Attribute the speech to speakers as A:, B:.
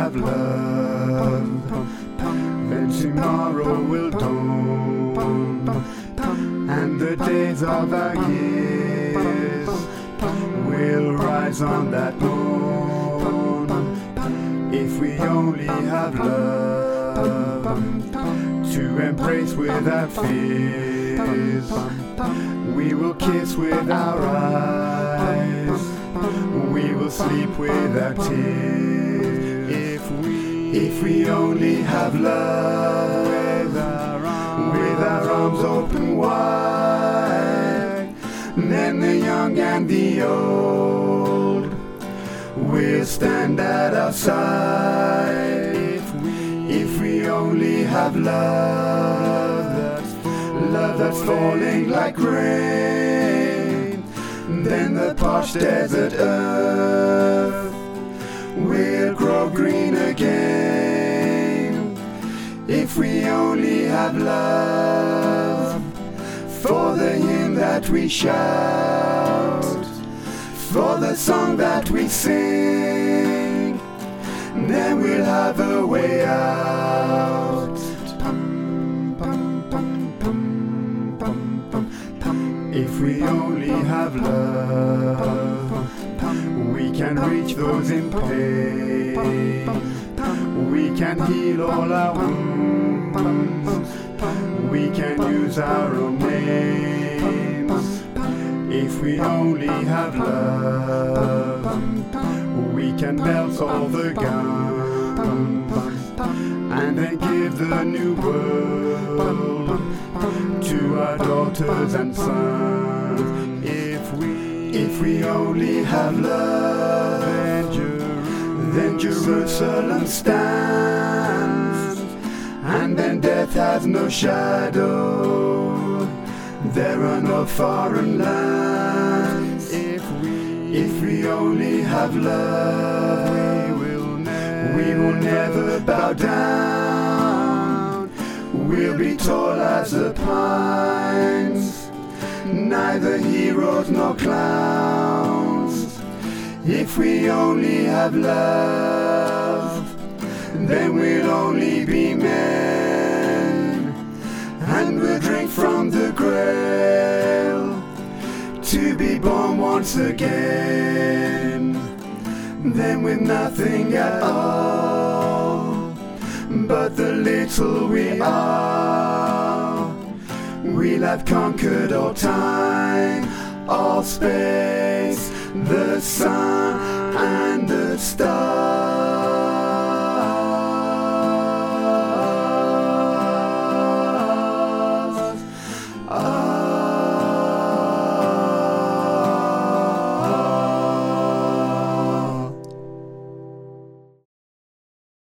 A: have love, then tomorrow will dawn, and the days of our years will rise on that morn. If we only have love to embrace without fears, we will kiss with our eyes, we will sleep without tears. If we only have love, with our arms open wide, then the young and the old will stand at our side. If we only have love that's falling like rain, then the parched desert earth will grow green again. If we only have love for the hymn that we shout, for the song that we sing, then we'll have a way out. If we only have love, we can reach those in pain, we can heal all our wounds, we can use our own names. If we only have love, we can melt all the guns, and then give the new world to our daughters and sons. If we only have love, then Jerusalem stands, and then death has no shadow, there are no foreign lands. If we only have love, we will never bow down, we'll be tall as the pines, neither heroes nor clowns. If we only have love, then we'll only be men, and we'll drink from the grail to be born once again. Then with nothing at all but the little we are, we'll have conquered all time, all space, the sun and the stars.